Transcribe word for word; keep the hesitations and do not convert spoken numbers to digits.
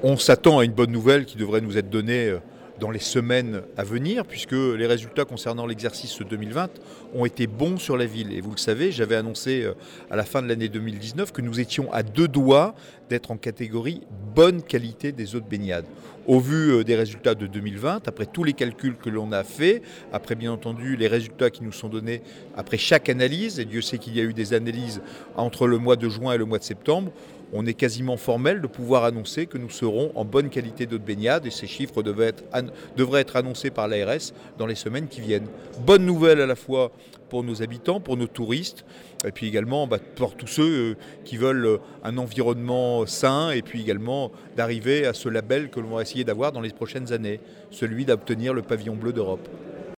On s'attend à une bonne nouvelle qui devrait nous être donnée dans les semaines à venir, puisque les résultats concernant l'exercice deux mille vingt ont été bons sur la ville. Et vous le savez, j'avais annoncé à la fin de l'année deux mille dix-neuf que nous étions à deux doigts d'être en catégorie bonne qualité des eaux de baignade. Au vu des résultats de deux mille vingt, après tous les calculs que l'on a faits, après bien entendu les résultats qui nous sont donnés après chaque analyse, et Dieu sait qu'il y a eu des analyses entre le mois de juin et le mois de septembre, on est quasiment formel de pouvoir annoncer que nous serons en bonne qualité d'eau de baignade et ces chiffres devraient être, devraient être annoncés par l'A R S dans les semaines qui viennent. Bonne nouvelle à la fois pour nos habitants, pour nos touristes, et puis également bah, pour tous ceux qui veulent un environnement sain, et puis également d'arriver à ce label que l'on va essayer d'avoir dans les prochaines années, celui d'obtenir le pavillon bleu d'Europe.